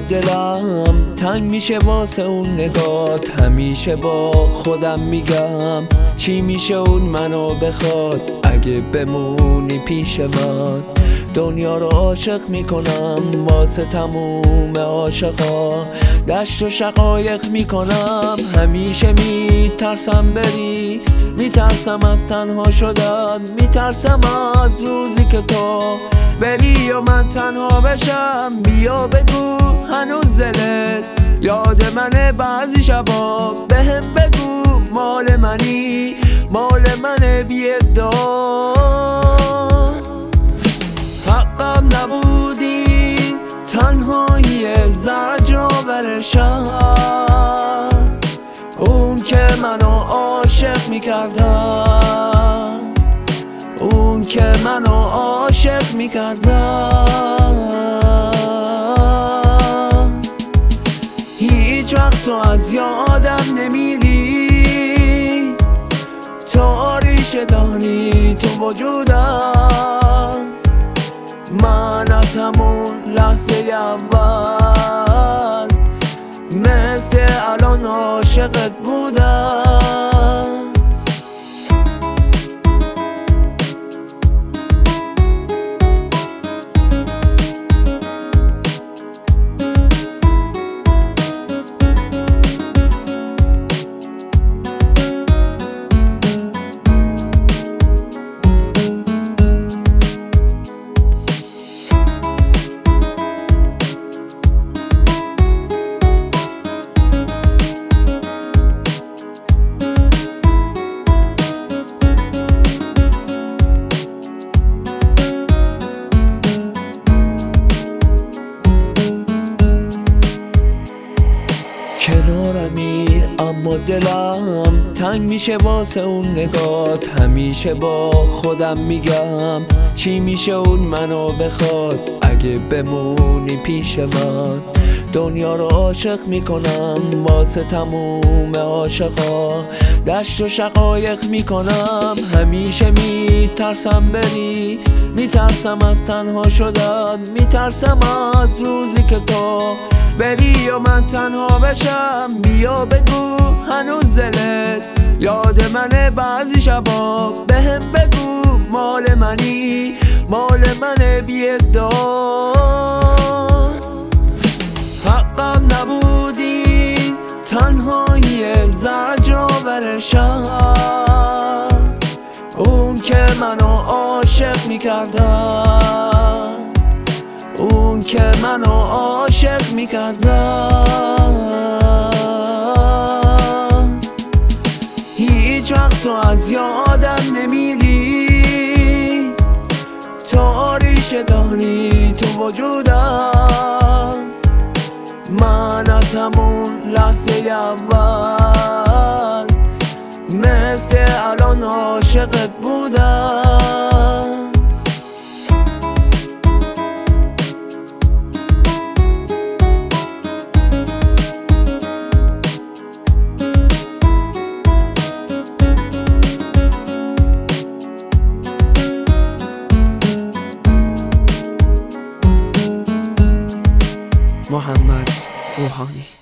دلم تنگ میشه واسه اون نگات. همیشه با خودم میگم چی میشه اون منو بخواد اگه بمونی پیش من. دنیا رو عاشق میکنم واسه تموم عاشقا. دشت و شقایق میکنم همیشه میترسم بری. میترسم از تنها شدن، میترسم از روزی که تو بری و من تنها بشم. بیا بگو هنوز دلت یاد منه بعضی شبا. بهم بگو مال منی، مال منه بی ادعا. حقم نبودی تنهایی زجرآورشم، اون که منو عاشق میکردم، اون که منو عاشق میکردم. هیچ وقت تو از یادم نمیری، تو ریشه دانی تو وجودم. من از همون لحظه اول مثل الان عاشقت بودم. کنارمی اما دلم تنگ میشه واسه اون نگات. همیشه با خودم میگم چی میشه اون منو بخواد اگه بمونی پیش من. دنیا رو عاشق میکنم واسه تموم عاشقا. دشت و شقایق میکنم همیشه میترسم بری. میترسم از تنها شدن، میترسم از روزی که تو بری و من تنها بشم. بیا بگو هنوز دلت یاد منه بعضی شبا. بهم بگو مال منی، مال منه بی ادعا. حقم نبودی تنهایی زجرآورشم، اون که منو عاشق میکردم، اون که منو عاشق میکردم. هیچ وقت تو از یادم نمیری، تو ریشه دانی تو وجودم. من از همون لحظه اول مثل الان عاشقت بودم. محمد روحانی.